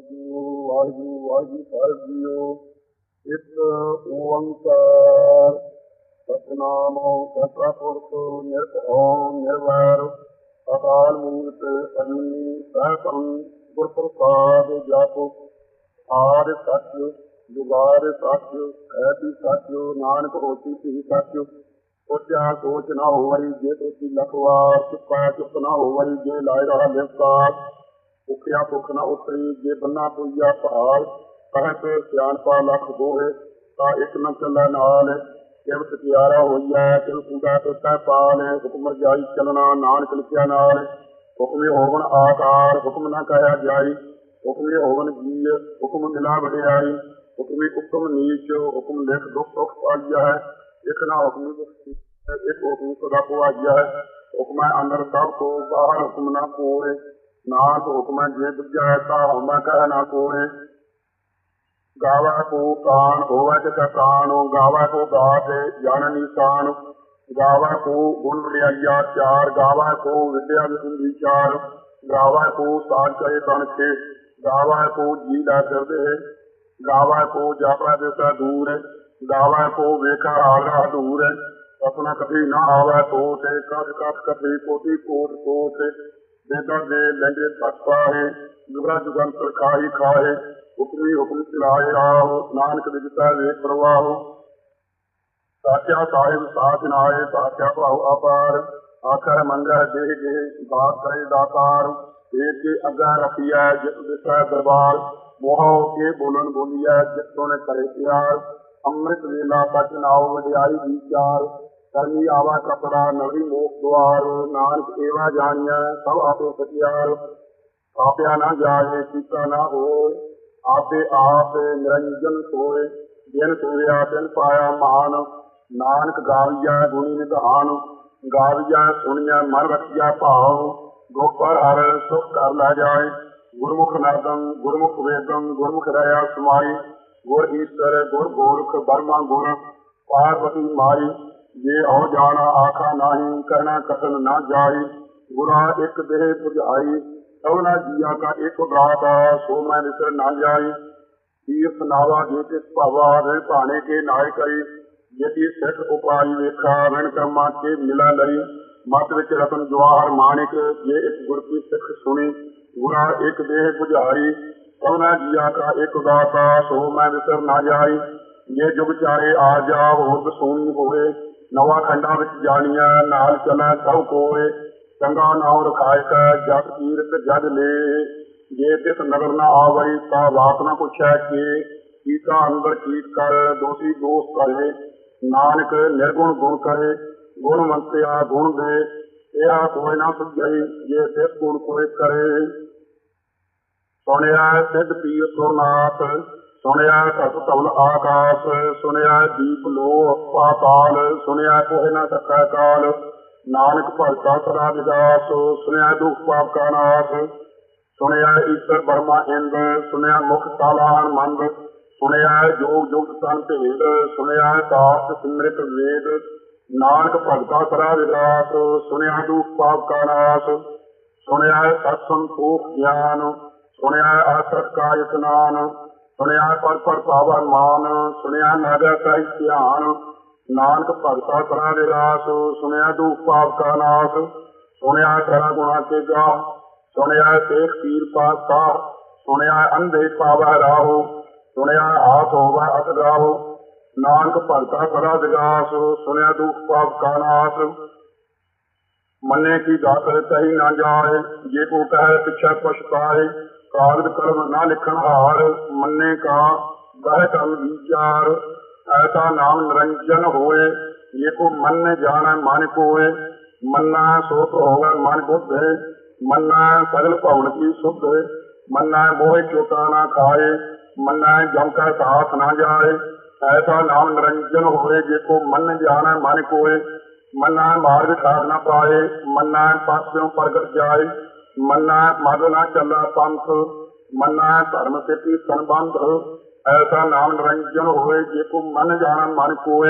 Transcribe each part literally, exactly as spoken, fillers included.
ਵਾਹਿਗੁਰੂ ਵਾਹਿਗੁਰੂ ਵਾਹਿਗੁਰੂ ਸਾਹਿਬ ਜੀਓ। ਇੱਕ ਓੰਕਾਰ ਸਤਿਨਾਮ ਕਰਤਾ ਪੁਰਖ ਨਿਰਭਉ ਨਿਰਵੈਰ ਅਕਾਲ ਮੂਰਤ ਅਜੂਨੀ ਸੈਭੰ ਗੁਰ ਪ੍ਰਸਾਦਿ ਜਪੁ। ਆਦਿ ਸੱਚ ਜੁਗਾਦਿ ਸੱਚ ਐਬੀ ਸੱਚ ਨਾਨਕ ਹੋਸੀ ਭੀ ਸੱਚ। ਸੋਚਿਆ ਸੋਚ ਨਾ ਹੋਵਈ ਜੇ ਤੁਸੀਂ ਲਖਵਾਰ, ਚੁੱਪਾ ਚੁੱਪ ਨਾ ਹੋਵਈ ਜੇ ਲਾਇ ਰਹਾ ਲਿਵਕਾਰ। ਭੁੱਖਿਆ ਭੁੱਖ ਨਾ ਉਤਰੀ ਜੇ ਬੰਨਾ ਪੁਈਆ ਭਾਲ। ਕਹਿਤ ਸਿਆਣਪਾ ਲੱਖ ਦੋਹੇ ਤਾਂ ਇੱਕ ਨ ਚੱਲੈ ਨਾਲ। ਕਿਵ ਸਚਿਆਰਾ ਹੋਈਐ ਤਿਵ ਕੂੜਾ ਟੋਟੈ ਪਾਲ। ਹੁਕਮ ਰਜਾਈ ਚੱਲਣਾ ਨਾਨਕ ਲਿਖਿਆ ਨਾਲ। ਹੁਕਮੇ ਹੋਵਨ ਆਕਾਰ ਹੁਕਮ ਨਾ ਕਹਿਆ ਜਾਈ। ਹੁਕਮੇ ਹੋਵਨ ਜੀਅ ਹੁਕਮ ਮਿਲਾ ਵਡਿਆਈ। ਹੁਕਮੇ ਉਤਮ ਨੀਚ ਹੁਕਮ ਲਿਖ ਦੁੱਖ ਸੁੱਖ ਪਾਈਆ ਹੈ। ਇੱਕ ਨਾ ਹੁਕਮ ਇੱਕ ਹੁਕਮ ਸਦਾ ਪੁਆਈਆ ਹੈ। ਹੁਕਮੈ ਅੰਦਰ ਸਭ ਕੋ ਬਾਹਰ ਹੁਕਮ ਨਾ ਕੋਏ। ਨਾਨਕ ਹੁਕਮੈ ਜੇ ਬੁਝੈ ਤਾ ਹਉਮੈ ਕਹਿ ਨਾ ਕੋਏ। ਗਾਵੈ ਕੋ ਕਾਣ ਹੋਵੈ ਤਿਸੈ ਪ੍ਰਾਣ। ਗਾਵੈ ਕੋ ਗਾਥ ਜਨ ਨਿਸ਼ਾਨ। ਗਾਵੈ ਕੋ ਗੁਣ ਵਡਿਆਈਆ ਚਾਰ। ਗਾਵੈ ਕੋ ਵਿਦਿਆ ਵਿਸੁੰਧੀ ਚਾਰ। ਗਾਵੈ ਕੋ ਸਾਜ ਕਹੇ ਤਨਖੇ। ਗਾਵੈ ਕੋ ਜੀ ਲੈ ਫਿਰਦੇ। ਗਾਵੈ ਕੋ ਜਾਪੈ ਦਿਸੈ ਦੂਰ। ਗਾਵੈ ਕੋ ਵੇਖੈ ਆਗਰਾ ਦੂਰ। ਆਪਣਾ ਕਭੀ ਨਾ ਆਵੈ ਕੋਟ। ਕਛ ਕਛ ਕਭੀ ਕੋਟੀ ਕੋਟ ਕੋਟ। ਦੇਦਾ ਦੇ ਲਹਿੰਦੇ ਤੱਕ ਪਾਹੇ। ਜੁਗਰਾ ਜੁਗੰਤਰ ਖਾਹੀ ਖਾਹੇ। ਹੁਕਮੀ ਹੁਕਮ ਚਲਾਏ ਰਾਹੁ ਨਾਨਕ ਦਿਸੈ ਵੇਖ ਪ੍ਰਵਾਹੁ। ਸਾਚਾ ਸਾਹਿਬ ਸਾਚ ਨਾਏ ਸਾਚਾ ਭਾਉ ਅਪਾਰ। ਆਖਰ ਮੰਗੈ ਦੇਹ ਦੇਹ ਬਾਤ ਕਰੇ ਦਾਤਾਰ। ਦੇਖ ਕੇ ਅੱਗਾ ਰੱਖੀਐ ਜਿਤ ਦਿਸੈ ਦਰਬਾਰ। ਮੋਹ ਕੇ ਬੋਲਣ ਬੋਲੀਐ ਜਿਤ ਸੋਨੇ ਕਰੇ ਪਿਆਰ। ਅੰਮ੍ਰਿਤ ਵੇਲਾ ਬਚ ਨਾਉ ਵਡਿਆਈ ਵਿਚਾਰ। ਕਰਮੀ ਆਵਾ ਕਪੜਾ ਨਵੀ ਮੋਖ ਦੁਆਰ। ਨਾਨਕ ਏਵਾ ਜਾਣੀਐ ਸਭ ਆਪੇ ਸਚਿਆਰ। ਆਪਿਆ ਨਾ ਜਾਏ ਕੀਤਾ ਨਾ ਹੋਏ। ਆਪੇ ਆਪ ਨਿਰੰਜਨ ਸੋਏ। ਜਿਨ ਸੋਇਆ ਤਿਨ ਪਾਇਆ ਮਾਨ। ਨਾਨਕ ਗਾਵੀਐ ਗੁਣੀ ਨਿਧਾਨ। ਗਾਵੀਐ ਸੁਣੀਐ ਮਨ ਰਖੀਐ ਭਾਵ। ਦੁਖ ਪਰ ਹਰਿ ਸੁਖ ਕਰ ਲੈ ਜਾਏ। ਗੁਰਮੁਖ ਨਾਦੰ ਗੁਰਮੁਖ ਵੇਦੰ ਗੁਰਮੁਖ ਰਹਿਆ ਸਮਾਈ। ਗੁਰ ਈਸਰ ਗੁਰ ਗੋਰਖ ਬਰਮਾ ਗੁਰ ਪਾਰਵਤੀ ਮਾਈ। ਜੇ ਔ ਜਾਣਾ ਆਖਾ ਨਾਹੀ ਕਹਿਣਾ ਕਥਨ ਨਾ ਜਾਈ। ਗੁਰਾ ਇੱਕ ਦੇਹ ਬੁਝਾਈ ਸਭਨਾ ਜੀਆ ਕਾ ਇੱਕ ਦਾਤਾ। ਸੋ ਮੈਂ ਵਿਸਰ ਨਾ ਜਾਈ। ਤੀਰਥ ਨਾਵਾ ਜੇ ਤਿਸ ਭਾਵਾ ਰਿਣ ਭਾਣੇ ਕੇ ਨਾਇ ਕਰੀ। ਜੇ ਸਿੱਖ ਉਪਾਈ ਵੇਖਾ ਰਿਣ ਕਰਮਾ ਕੇ ਮਿਲਾ ਲਈ। ਮਤ ਵਿੱਚ ਰਤਨ ਜਵਾਹਰ ਮਾਣਿਕ ਜੇ ਇੱਕ ਗੁਰ ਕੀ ਸਿੱਖ ਸੁਣੀ। ਗੁਰਾ ਇੱਕ ਦੇਹ ਬੁਝਾਈ ਸਭਨਾ ਜੀਆ ਕਾ ਇੱਕ ਦਾਤਾ। ਸੋ ਮੈਂ ਵਿਸਰ ਨਾ ਜਾਈ। ਜੇ ਜੁਗ ਚਾਰੇ ਆ ਜਾ ਹੋਰ ਸੋਣੀ ਹੋਏ। ਨਵਾਂ ਖੰਡਾ ਵਿੱਚ ਜਾਣੀਐ ਨਾਲ ਚੱਲੈ ਸਭ ਕੋਏ। ਚੰਗਾ ਨਾਉ ਰਖਾਇਕੈ ਜਗ ਕੀਰਤ ਜਗ ਲੇ। ਜੇ ਤਿਸ ਨਗਰ ਨਾ ਆਵਈ ਤਾਂ ਵਾਤ ਨਾ ਪੁੱਛੈ ਕੇ। ਕੀਤਾ ਅੰਦਰ ਕੀਟ ਕਰ ਦੋਸ਼ੀ ਦੋਸ਼ ਕਰੇ। ਨਾਨਕ ਨਿਰਗੁਣ ਗੁਣ ਕਰੇ ਗੁਣ ਮੰਤਿਆ ਗੁਣ ਦੇ। ਇਹ ਕੋਈ ਨਾ ਸੁਝਈ ਜੇ ਤਿਸ ਗੁਣ ਕੋਈ ਕਰੇ। ਸੁਣਿਆ ਸਿੱਧ ਪੀਰ ਸੁਰਨਾਥ ਸੁਣਿਆ ਧਰਤ ਧਵਲ ਆਕਾਸ਼। ਸੁਣਿਆ ਦੀਪ ਲੋਹ ਪਾਤਾਲ। ਸੁਣਿਆ ਕੋਹਿ ਨਾ ਸਕੈ ਕਾਲ। ਨਾਨਕ ਭਗਤਾ ਸਦਾ ਵਿਗਾਸ। ਸੁਣਿਆ ਦੁਖ ਪਾਪ ਕਾ ਨਾਸ਼। ਸੁਣਿਆ ਈਸ਼ਰ ਬਰਮਾ ਇੰਦ। ਸੁਣਿਆ ਮੁਖ ਤਾਲਾਨ ਮੰਦ। ਸੁਣਿਆ ਜੋਗ ਜੁਗ ਤਨ ਭੇਦ। ਸੁਣਿਆ ਦਾਸ ਸਿਮਰਿਤ ਵੇਦ। ਨਾਨਕ ਭਗਤਾ ਸਦਾ ਵਿਗਾਸ। ਸੁਣਿਆ ਦੁਖ ਪਾਪ ਕਾ ਨਾਸ਼। ਸੁਣਿਆ ਸਤ ਸੰਤੋਖ ਗਿਆਨ। ਸੁਣਿਆ ਆਸਰਤ ਕਾ ਇਸਨਾਨ। ਸੁਣਿਆ ਪਰ ਪਰ ਪਾਵਨ ਮਾਨ। ਸੁਣਿਆ ਨਾਗਾ ਕਾ ਧਿਆਨ। ਨਾਨਕ ਭਗਤਾ ਸਦਾ ਵਿਗਾਸ। ਸੁਣਿਆ ਦੁਖ ਪਾਪ ਕਾ ਨਾਸ਼। ਸੁਣਿਆ ਕਰਾ ਗੁਣਾ ਕੇ ਗਾ। ਸੁਣਿਆ ਸੇਖ ਪੀਰ ਪਾਤਸ਼ਾਹ। ਸੁਣਿਆ ਅੰਧੇ ਪਾਵੈ ਰਾਹੋ। ਸੁਣਿਆ ਹਾਥ ਹੋਵੈ ਅਤਿਗਾਹੋ। ਨਾਨਕ ਭਗਤਾ ਸਦਾ ਵਿਗਾਸ। ਸੁਣਿਆ ਦੁਖ ਪਾਪ ਕਾ ਨਾਸ਼। ਮੰਨੇ ਕੀ ਦਾਤਰ ਕਹੀ ਨਾ ਜਾਏ। ਜੇ ਕੋ ਕਹਿ ਪਿਛੈ ਪਛਤਾਏ। ਕਾਗਦ ਕਲਮ ਨਾ ਲਿਖਣ ਹਾਰ। ਮੰਨੇ ਕਾ ਬਹਿ ਕਰਮ ਵਿਚਾਰ। ਐਸਾ ਨਾਮ ਨਿਰੰਜਨ ਹੋਏ। ਜੇ ਕੋ ਮੰਨ ਜਾਣੈ ਮਨ ਕੋਏ। ਮੰਨਾ ਸੋਤ ਹੋਵੈ ਮਨ ਬੁੱਧ। ਮੰਨਾ ਸਗਲ ਭਵਨ ਕੀ ਸੁਧ। ਮੰਨਾ ਮੋਹਿ ਚੋਟਾ ਨਾ ਖਾਏ। ਮੰਨਾ ਜਮ ਕਾ ਸਾਥ ਨਾ ਜਾਏ। ਐਸਾ ਨਾਮ ਨਿਰੰਜਨ ਹੋਏ। ਜੇ ਕੋ ਮੰਨ ਜਾਣੈ ਮਨ ਕੋਏ। ਮੰਨਾ ਮਾਰਗ ਠਾਕ ਨਾ ਪਾਏ। ਮੰਨਾ ਪਾਸਿਓਂ ਪ੍ਰਗਟ ਜਾਏ। ਮੰਨਾ ਮਦ ਨਾ ਚੱਲਾ ਪੰਥ। ਮੰਨਾ ਧਰਮ ਸਿੱਖੀ ਸੰਬੰਧ। ਐਸਾ ਨਾਮ ਨਿਰੰਜਨ ਹੋਏ। ਜੇ ਕੋ ਮੰਨ ਜਾਣੈ ਮਨ ਕੋਏ।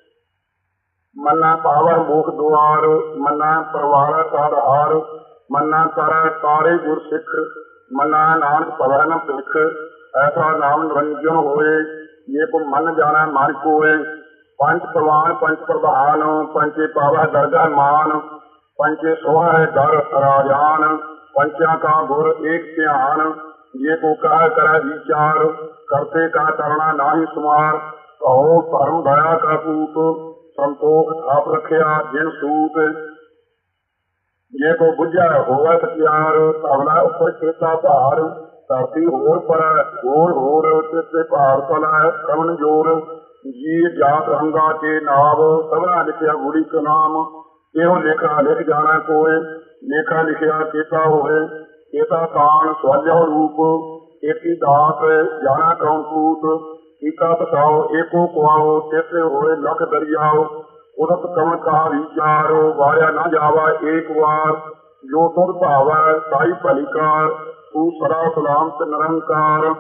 ਮੰਨਾ ਪਾਵੈ ਮੋਖ ਦੁਆਰ। ਮੰਨਾ ਪਰਵਾਰ ਸਾਧਾਰ। ਮੰਨਾ ਕਰੈ ਤਾਰੇ ਗੁਰ ਸਿੱਖ। मना नानक पवै न पिख, ऐसा नाम निरंजन होए, ये को मन जाना मन कोय। पंच प्रवान पंच प्रधान, पंचे पावा दर्जा मान, पंचे सोहा है दर राजान, पंचा का गुर एक ध्यान, ये को कह कर विचार, करते का करना नाही सुमार। कहो धर्म दया का पूत, संतोख थाप रखिया जिन सूत। ये को बुझा होवे सत्यार, तबला उपर चेता भार, धरती होर पर होर होर चित्ते भार तला कवन जोर। जी जात रंगा के नाव, सबना लिखिया गुड़ी के नाम, एहो लेखा लिख जाना कोय, लेखा लिखिया चेता होए। चेता तान स्वजह रूप, एकी दात जाना कौन पूत। टीका बताओ एको कुआओ, तेसे होए लख दरियाओ। उदत कवन कहा विचारो, वाया न जावा एक बार। जो तुर भावै साई भलीकार, तू सदा सलामत निरंकार।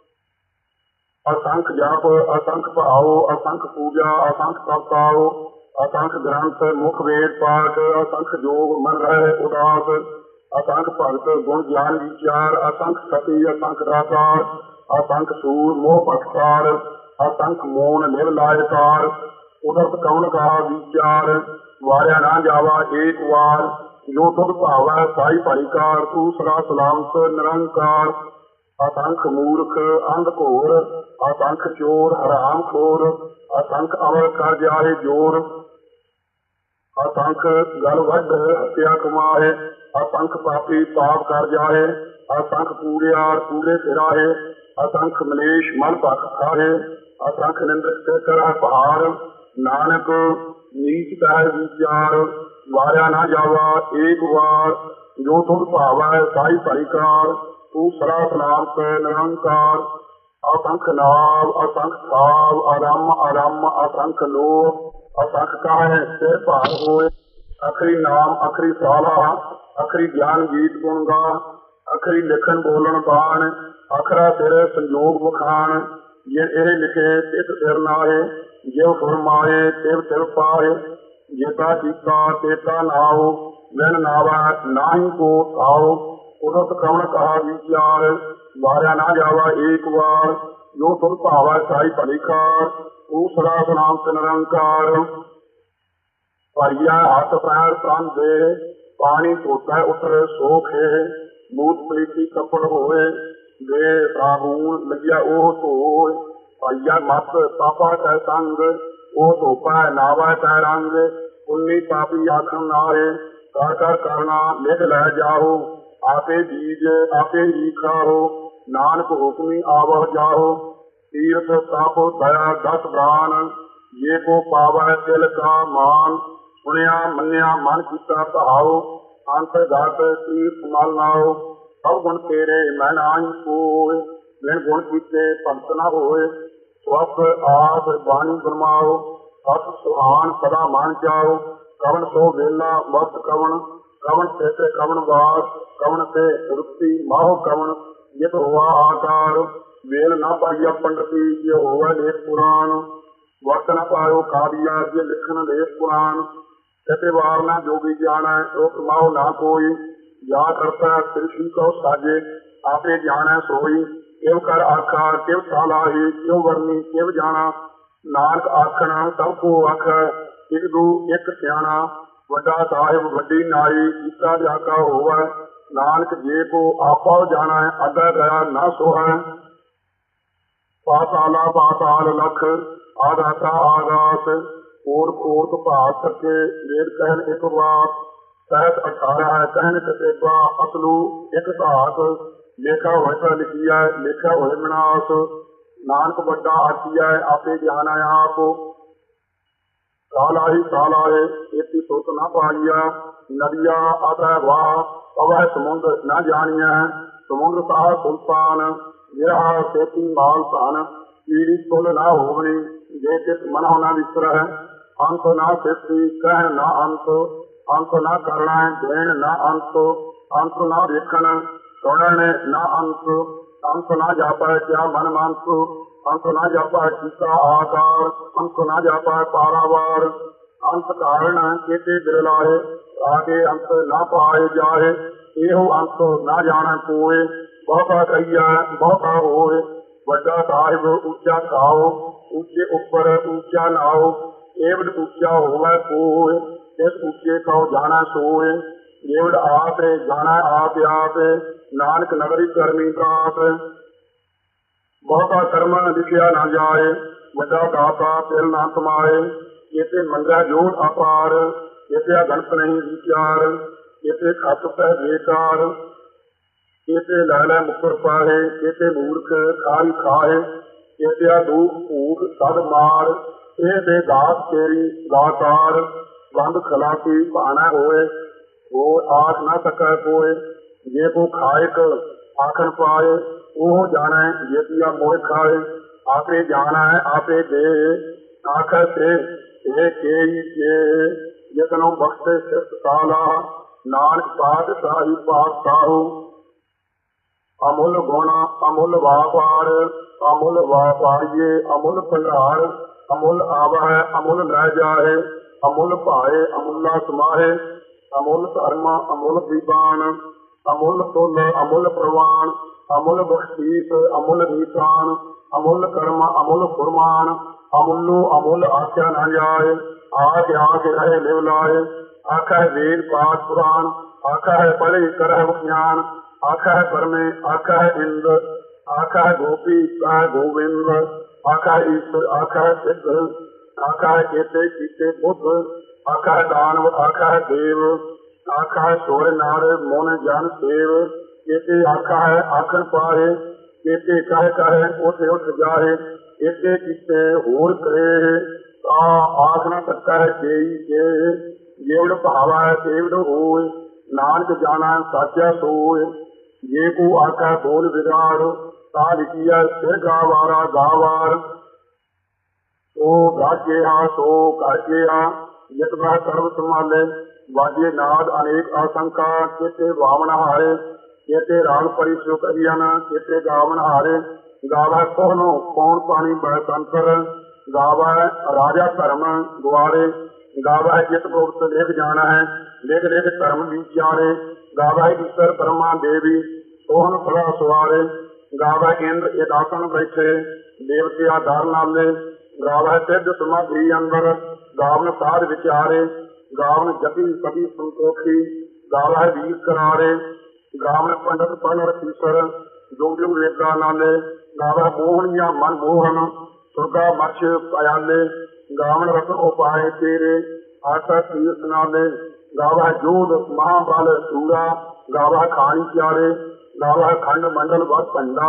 असंख जप असंख भाव, असंख पूजा असंख करताओ। असंख ग्रंथ मुख वेद पाठ, असंख जोग मन रहे उदास। असंख भगत गुण ज्ञान विचार, असंख सती असंख दातार। असंख सूर मोह पटकार, असंख मोन निर लायकार। उदत कवन का विचार, वारिया ना जावा एक बार। जो तुद भावै साई भलीकार, तू सदा सलामत निरंकार। असंख मूर्ख अंध घोर, असंख चोर हराम खोर। असंख अमर कर जाए जोर, असंख गल वध हत्या कमाए। असंख पापी पाप कर जाए, असंख कूड़ियार कूड़े फिराए। असंख मलेश मल भख खाए, असंख निंदक से कर पहाड़। नानक नीच कह विचार, वारिया ना जावा एक बार। जो तुम भावै साई भलीकार, तू सदा सलामत निरंकार। असंख नाव असंख थाव, अरम अरम असंख लोभ। असंख कहे सिर भार होए, अखरी नाम अखरी साला। अखरी ज्ञान गीत गुण गा, अखरी लिखन बोलन बाण। अखरा सिर संजोग बखान, जे ए लिखे तित सिर नाहे। जिव फुरमाए तिव तिव पाए, जेता टीका तेता नाव। बिन नावा नाही को थाओ, उदत कवन कहा विचार। वारिया ना जावा एक बार। जो तुम भावै साई भलीकार, तू सदा सलामत निरंकार। भरिया हथ पैर तन दे, पानी धोता उतर सोख है। मूत प्रीति कपड़ होए, दे साबून लगिया ओह धोए। भैया मत पापा कै संग, ओ धोपा नावा कै रंग। पुन्नी पापी आखन नाहे, कर कर करना लिख लै जाओ। आपे बीज आपे ही खाओ, नानक हुक्मी आवह जाओ। तीर्थ तप दया दस दान, ये को पावै तिल का मान। सुनिया मनिया मन कीता भाओ, अंत घट तीर्थ मल नाओ। सब गुण तेरे मैं नाई कोय, बिन गुण कीते भगत न होए। स्वस्थ आस बाणी गुरमाओ, सत सुहान सदा मान जाओ। कवन सो वेला वक्त कवन, कवन से कवन वास। कवन से रुक्ति माहो कवन, जित हुआ आकार। वेल न पाइया पंडिती, ये हुआ लेख पुराण। वक्त न पायो कारिया, ये लिखन लेख पुराण। कते वार न जोगी जाना, रोक माहो ना कोई। या करता कृषि को साजे, आपे जाना सोई। केव कर आखा केव सालाही, क्यों वर्णी केव जाना। नानक आखना सब को आख, एक दू एक सियाणा। वड्डा साहिब वड्डी नाई, कीता जाका होवै। नानक जे को आपा जाना, अदा गया ना सोहै। पाताला पाताल लख, आदाता आदास। कोट कोट भाग सके, वेद कहन एक बात। सहत अठारह कहन कतेबा, असलू एक धात। लेखा होए तो लिखिया, लेखा होए विनाश। नानक वड्डा आखिया, आपे जाना आप। साला ही साला है, एती सुत न पाइया। नदिया अतः वाह, पवह समुद्र न जानिया। समुद्र साह सुल्तान, विरह खेती माल धन। पीड़ी कुल न होवनी, जे चित मन न विसर। अंत न सिद्धि कह न अंत, अंत न करना देन न अंत। अंत न देखन सुनन न अंत, अंत न जापै क्या मन मंत। अंत न जापै टीका आकार, अंत न जापै पारावार। अंत कारण केते बिरलाए, आगे अंत न पाए जाए। एहो अंत न जाने कोय, ਬਹੁਤਾ ਕਹੀਆ ਬਹੁਤਾ ਹੋਏ, ਵੱਡਾ ਸਾਹਿਬ ਉੱਚਾ ਖਾਓ, ਉੱਚੇ ਉੱਪਰ ਉੱਚਾ ਨਾਓ, ਏਵਡ ਉੱਚਾ ਹੋਵੇ ਕੋਇ, ਇਸ ਉੱਚੇ ਕਉ ਜਾਣਾ ਸੋਏ, ਏਵਡ ਆਪ ਜਾਣਾ ਆਪ ਆਪ, ਨਾਨਕ ਨਗਰੀ ਕਰਮੀ ਕਾਪ। ਬਹੁਤਾ ਕਰਮ ਲਿਖਿਆ ਨਾ ਜਾਏ, ਵੱਡਾ ਦਾਤਾ ਤਿਲ ਨਾ ਕਮਾਏ, ਇਥੇ ਮੰਗਾ ਜੋੜ ਅਪਾਰ, ਇਥੇ ਗਣਤ ਨਹੀਂ ਵਿਚਾਰ, ਇਥੇ ਖਤ ਪੈ ਬੇਕਾਰ, ਇਥੇ ਲੈ ਲੈ ਮੁਕਰ ਪਾਏ, ਇਥੇ ਮੂਰਖ ਖਾਈ ਖਾਏ, ਇਥੇ ਦੂਖ ਭੂਖ ਸਦ ਮਾਰ, ਇਹ ਦੇ ਦਾਸ ਤੇਰੀ ਦਾਤਾਰ, ਬੰਦ ਖਲਾਸੀ ਭਾਣਾ ਹੋਏ, ਉਹ ਆਖ ਨਾ ਸਕੈ ਕੋਏ, ਜੇ ਕੋ ਖਾਇਕ ਆਖਣ ਪਾਏ, ਉਹ ਜਾਣੈ ਜੇਤੀਆ ਮੋਹ ਖਾਏ, ਆਪੇ ਜਾਣਾ ਹੈ ਆਪੇ ਦੇ, ਆਖਰ ਤੇ ਇਹ ਕੇਈ ਕੇ, ਜਿਤਨੋਂ ਬਖਸ਼ੇ ਸਿਫਤ ਸਾਲਾ, ਨਾਨਕ ਪਾਤਸ਼ਾਹੀ ਪਾਤਸ਼ਾਹੂ। ਅਮੁੱਲ ਗੁਣ ਅਮੁੱਲ ਵਾਪਾਰ, ਅਮੁੱਲ ਵਾਪਾਰੀਏ ਅਮੁੱਲ ਭੰਡਾਰ, ਅਮੁੱਲ ਆਵੈ ਅਮੁੱਲ ਲੈ ਜਾਏ, ਅਮੁੱਲ ਭਾਏ ਅਮੁੱਲਾ ਸਮਾਹੇ, ਅਮੁੱਲ ਧਰਮ ਅਮੁੱਲ ਦੀਵਾਨ, ਅਮੁੱਲ ਤੁਲ ਅਮੁੱਲ ਪ੍ਰਵਾਨ, ਅਮੁੱਲ ਬਖਸ਼ੀਸ ਅਮੁੱਲ ਨੀਤਾਨ, ਅਮੁੱਲ ਕਰਮ ਅਮੁੱਲ ਫੁਰਮਾਨ, ਅਮੁੱਲੋ ਅਮੁੱਲ ਆਖਿਆ ਨਾ ਜਾਏ, ਆਖ ਆਖ ਰਹੇ ਲਿਵ ਲਾਏ, ਆਖਾ ਹੈ ਵੇਦ ਪਾਠ ਪੁਰਾਣ, ਆਖਾ ਹੈ ਪੜ੍ਹੇ ਕਰਹਿ ਵਿਖਿਆਨ, ਆਖਾ ਹੈ ਪਰਮੇ ਆਖਾ ਹੈ ਇੰਦ, ਆਖਾ ਹੈ ਗੋਪੀ ਕਾ ਗੋਬਿੰਦ, ਆਖਾ ਹੈ ਈਸ਼ਵਰ ਆਖਾ ਹੈ ਸਿੱਧ, ਆਖਾ ਹੈ ਕੇਤੇ ਕੀਤੇ ਬੁੱਧ, ਆਖਾ ਹੈ ਦਾਨਵ ਆਖਾ ਹੈ ਦੇਵ, ਆਖਾ ਹੈ ਸੋਰ ਨਾਰ ਮੋਨ ਜਨ ਸੇਵ, ਕੇਤੇ ਆਖਾ ਹੈ ਆਖਣ ਪਾਏ, ਕੇਤੇ ਕਹਿ ਕਹਿ ਉਥੇ ਉੱਠ ਜਾਏ, ਕੇਤੇ ਕੀਤੇ ਹੋਰ ਕਰੇ, ਤਾਂ ਆਖ ਨਾ ਸਕਾ ਹੈ ਕੇਈ ਕੇ, ਜੇਵੜ ਭਾਵਾ ਤੇਵੜ ਹੋਏ, ਨਾਨਕ ਜਾਣਾ ਸਾਚਾ ਸੋਏ, ਜੇ ਕੋ ਆਖਾ ਬੋਲ ਵਿਗਾੜ, ਤਾਂ ਲਿਖੀਆ ਸਿਰ ਗਾਵਾਰਾ ਗਾਵਾਰ, ਸੋ ਗਾਜਿਆ ਸੋ ਕਾਜਿਆ, ਜਿਤ ਬਹਿ ਸਰਬ ਸੰਭਾਲੇ, ਵਾਜੇ ਨਾਦ ਅਨੇਕ ਆਸੰਕਾ, ਚੇਤੇ ਵਾਵਣ ਹਾਰੇ, ਚੇਤੇ ਰਾਗ ਪਰੀ ਸੋ ਕਰੀਅਨ, ਚੇਤੇ ਗਾਵਣ ਹਾਰੇ, ਗਾਵੈ ਕੋਹਨੋ ਕੌਣ ਪਾਣੀ ਬੈ ਸੰਤਰ, ਗਾਵੈ ਰਾਜਾ ਧਰਮ ਦੁਆਰੇ, ਗਾਵੈ ਜਿਤ ਗੁਪਤ ਲਿਖ ਜਾਣਾ ਹੈ, ਲਿਖ ਲਿਖ ਧਰਮ ਵਿਚਾਰੇ, ਗਾਵੈ ਈਸ਼ਵਰ ਬ੍ਰਹਮਾ ਦੇਵੀ ਸੋਹਣ ਸਦਾ ਸਵਾਰੇ, ਗਾਵੈ ਇੰਦਰ ਇਹ ਆਸਣ ਬੈਠੇ, ਦੇਵਤਿਆ ਦਰ ਨਾਲੇ, ਗਾਵੈ ਸਿੱਧ ਸਮਾਧੀ ਅੰਦਰ, ਗਾਵਨ ਸਾਧ ਵਿਚਾਰੇ, ਗਾਵਨ ਜਤੀ ਸਤੀ ਸੰਤੋਖੀ, ਗਾਵੈ ਵੀਰ ਕਰਾਰੇ, ਗਾਵਨ ਪੰਡਤ ਪੜ੍ਹ ਰਖੀਸਰ, ਜੋ ਜੋ ਵੇਦਾਂ ਨਾਲੇ, ਗਾਵੈ ਮੋਹਣੀਆਂ ਮਨ ਮੋਹਨ, ਸੁਰਗਾ ਮਛ ਪਿਆਲੇ, ਗਾਵਨ ਰਤਨ ਉਪਾਏ ਤੇਰੇ, ਆਸਾ ਤੀਰਥ ਨਾਲੇ, ਗਾਵੈ ਜੋਧ ਮਹਾਬਲ ਸੂਰਾ, ਗਾਵੈ ਖਾਣੀ ਪਿਆਰੇ, ਗਾਵੈ ਖੰਡ ਮੰਡਲ ਵਤ ਭੰਡਾ,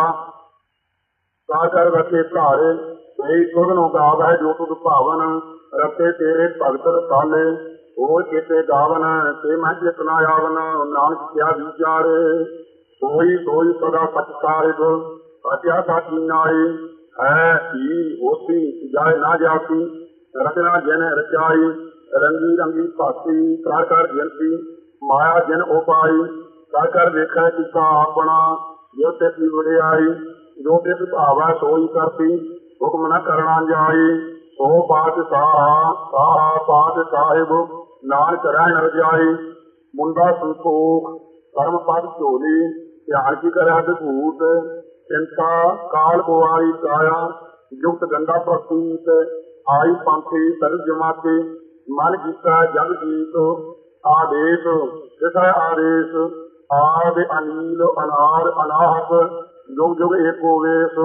ਤਾ ਕਰ ਰਤੇ ਭਾਰੇ, ਇਹ ਸੁਗਨੋ ਗਾਵੈ ਜੋ ਤੁਧ ਭਾਵਨ, ਰਤੇ ਤੇਰੇ ਭਗਤ ਰਸਾਲੇ, ਹੋਰ ਕਿਤੇ ਗਾਵਨ ਤੇ ਮੈਂ ਜਿਤਨਾ ਆਵਨ, ਨਾਨਕ ਕਿਆ ਵਿਚਾਰੇ, ਸੋਈ ਸੋਈ ਸਦਾ ਸਚ ਸਾਹਿਬ, ਸਚਿਆ ਸਾਚੀ ਨਾਈ, ਹੈ ਕੀ ਹੋਸੀ ਜਾਏ ਨਾ ਜਾਤੀ, ਰਚਨਾ ਜਿਨ ਰਚਾਈ, ਰੰਗੀ ਰੰਗੀ ਭਾਤੀ, ਕਰ ਕਰ ਗਿਣਤੀ, ਮਾਇਆ ਜਿਨ ਉਪਾਈ, ਕਰ ਕਰ ਵੇਖੈ ਕੀਤਾ ਆਪਣਾ, ਜੋ ਤਿਸ ਦੀ ਵਡਿਆਈ, ਜੋ ਤਿਸ ਭਾਵਾ ਸੋਈ ਕਰਤੀ, ਹੁਕਮ ਨ ਕਰਨਾ ਜਾਈ, ਸੋ ਪਾਤਸ਼ਾਹ ਸਾਹਾ ਪਾਤ ਸਾਹਿਬ, ਨਾਨਕ ਰਹਿਣ ਰਜਾਈ, ਮੁੰਡਾ ਸੰਤੋਖ ਕਰਮ ਪਦ ਝੋਲੀ, ਧਿਆਨ ਕੀ ਕਰਿਆ ਵਿਭੂਤ, ਚਿੰਤਾ ਕਾਲ ਗੁਆਈ ਕਾਇਆ, ਯੁਕਤ ਗੰਡਾ ਪ੍ਰਤੀਤ, ਆਈ ਪੰਥੀ ਸਰਬ ਜਮਾਤੇ, ਮਨ ਕੀਤਾ ਜਗ ਜੀਤ, ਆਦੇਸ਼ ਦਿਸੈ ਆਦੇਸ਼, ਆਦ ਅਨੀਲ ਅਨਾਰ ਅਨਾਹਤ, ਜੁਗ ਜੁਗ ਏਕੋ ਵੇਸ,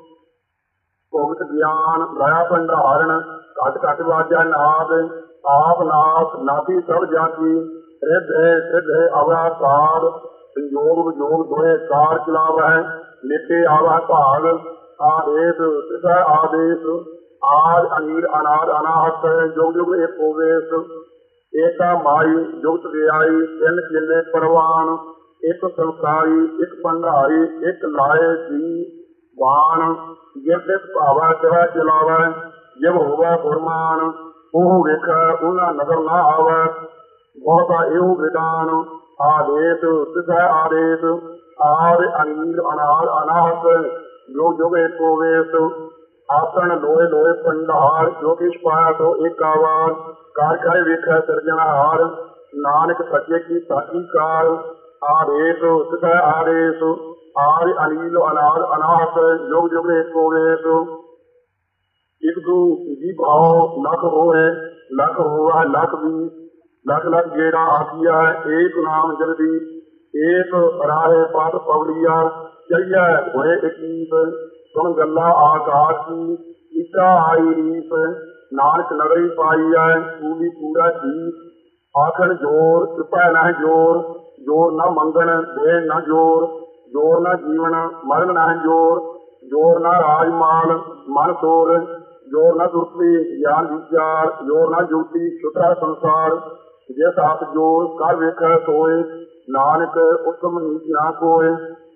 ਭੁਗਤ ਗਿਆਨ ਦਇਆ ਭੰਡਾਰਨ, ਘਟ ਘਟ ਵਾਜਾ ਨਾਦ, ਆਪ ਨਾਥ ਨਾਥੀ ਸਭ ਜਾਤੀ, ਰਿਧ ਸਿੱਧ ਅਵਰਾ ਸਾਧ, ਸੰਯੋਗ ਵਿਜੋਗ ਦੋਏ ਕਾਰ ਚਲਾਵੈ, ਨਿਤੇ ਆਵਾ ਭਾਗ, ਆਦੇਸ਼ ਦਿਸੈ ਆਦੇਸ਼, ਆਦ ਅਨੀਲ ਅਨਾਦ ਅਨਾਹਤ, ਜੁਗ ਜੁਗ ਏਕੋ ਵੇਸ, ਏਕਾ ਮਾਈ ਜੁਗਤ ਵਿਆਈ, ਤਿੰਨ ਚੇਲੇ ਪ੍ਰਵਾਨ, ਇੱਕ ਸੰਸਾਰੀ ਇੱਕ ਭੰਡਾਰੀ, ਇੱਕ ਲਾਏ ਜੀ ਬਾਣ, ਜਿਸ ਤਿਸ ਭਾਵਾ ਸਿਵਾ ਚਲਾਵੈ, ਜਿਵ ਹੋਵੈ ਗੁਰਮਾਨ, ਉਹ ਵੇਖੈ ਉਹਨਾਂ ਨਜ਼ਰ ਨਾ ਆਵੈ, ਬਹੁਤਾ ਇਹੋ ਵਿਦਾਨ, ਆਦੇਸ਼ ਤਿਸੈ ਆਦੇਸ਼, ਆਦ ਅਨੀਲ ਅਨਾਦ ਅਨਾਹਤ, ਜੁਗ ਜੁਗ ਏਕੋ ਵੇਸ, ਆਸਣ ਲੋਏ ਲੋਏ ਭੰਡਾਰ, ਜੋ ਕਿਛ ਪਾਇਆ ਸੋ ਏਕਾ ਵਾਰ, ਕਰ ਕਰ ਵੇਖੈ ਸਿਰਜਣਹਾਰ, ਨਾਨਕ ਸੱਚੇ ਕੀ ਸਾਚੀ ਕਾਰ, ਆਦੇਸ਼ ਤਿਸੈ ਆਦੇਸ਼, आर्य अनिल अनाद अनाहत युग युग एको वेद एक दू जी भाव लख होए लख होआ लख बीस लख लख गेड़ा आखिया एक नाम जल्दी एक राहे पद पवलिया चलिया होए इकीस सुन गल्ला आकाश की इच्छा आई रीस नानक नगरी पाई है कूली कूड़ा चीस आखिर जोर कृपा न जोर जोर न मंगन दे न जोर जोर न जीवन मरण न जोर जोर न राजमाल मन सोर जोर न दुर्ती ज्ञान विचार जोर न जुगती छुटा संसार जिस हाथ जोर कर वेख सोए नानक उत्तम नीच ना कोय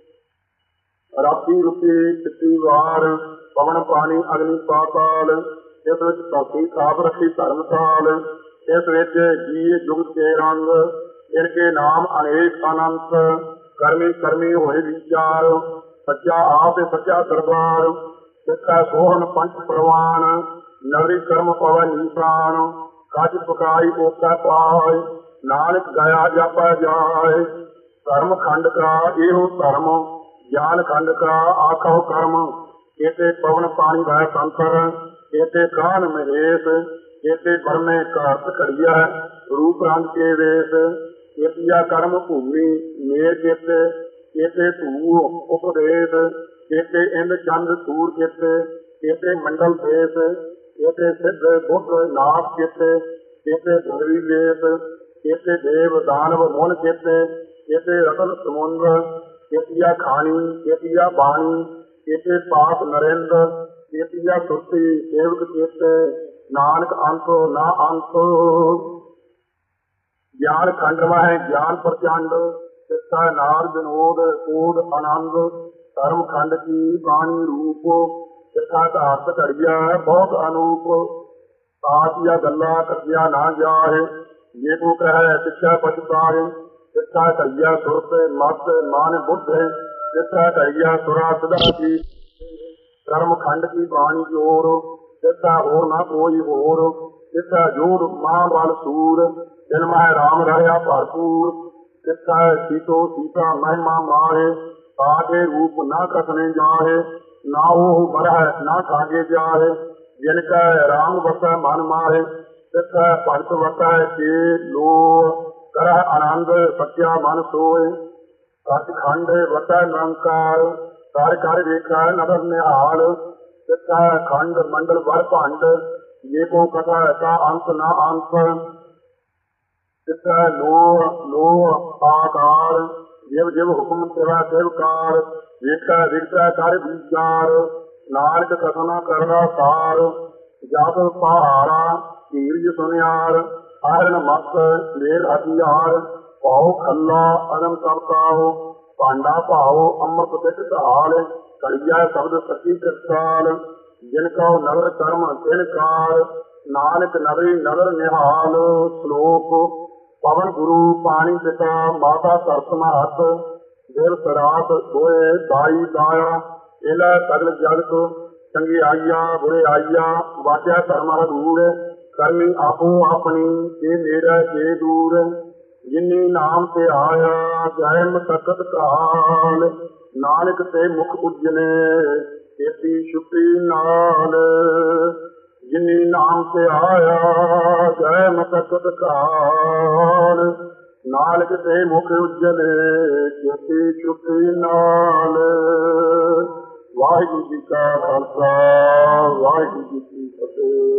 राती रुपी चिट्टी वार पवन पानी अग्नि पाताल इस विच धरती खाप रखी धर्मशाल इस विच जी जुगत के रंग इनके नाम अनेक अनंत करमी करमी होए विचार सच्चा आप सच्चा दरबार सिक्खा सोहन पंच प्रवान नगरी कर्म पवन निशान काज पकाई ओका पाए नानक गया जापा जाए कर्म खंड का एहो धर्म ज्ञान खंड का आखो कर्म केते पवन पानी भय संतर केते कान महेश केते बरमे कार्त करिया रूप रंग के वेश केतिया कर्म भूमि मेर केते केते धू उपदेश केते इंद चंद सूर केते केते मंडल देश केते सिद्ध बुद्ध नाथ केते केते धरवी वेश केते देव दानव मुन केते केते रतन समुद्र केतिया खानी केतिया बाणी केते पाप नरेंद्र केतिया सुरती सेवक केते नानक अंतो ना अंतो ज्ञान खंड में है ज्ञान प्रचंड शिक्षा नार विनोद कोड आनंद धर्म खंड की बाणी रूप शिक्षा का अर्थ करिया बहुत अनूप साथिया गला कसिया ना जाए ये को कह शिक्षा पछुताए शिक्षा करिया सुरत मत मान बुद्ध शिक्षा करिया सुरा सदा की कर्म खंड की बाणी जोर शिक्षा हो ना कोई होर शिक्षा जोर मां बल सूर जन्म है राम रहा भरपूर शिक्षा सीतो सीता महिमा माहे आगे रूप न कसने जाहे ना हो बरह ना खागे जाहे जिनका राम वस मन माहे शिक्षा भगत वस के लो कर आनंद सत्या मन सोए सच खंड वस निरंकार कर कर देखा नगर निहाल शिक्षा खंड मंडल वर भंड ये को कथा का अंत न अंत शिक्षा लोह लोह आकार जिव जिव हुक्म तेरा सेवकार वेखा विरता कर विचार नानक कथना करना सार जब पहाड़ा कीर्ज सुनियार हरण मत लेर हथियार पाओ खल्ला अदम सबकाओ पांडा पाओ अमृत बिट ढाल कलिया शब्द सची कृताल जिनका नगर कर्म तिनकार नानक नगरी नगर निहाल श्लोक पवन गुरु पानी पिता माता सरस महत दिल सरात सोए दाई दाया इल सगल जगत चंगी आइया बुरे आइया वाचा धर्म दूर करनी आपो अपनी के मेरा के दूर जिन्नी नाम से आया जैम तकत काल नानक से मुख उज्जले खेती छुपी नाल जिन्नी नाम से आया जैम तकत काल नानक से मुख उज्जले खेती छुपी नाल वाहिगुरू जी का खालसा वाहिगुरू जी की फतेह।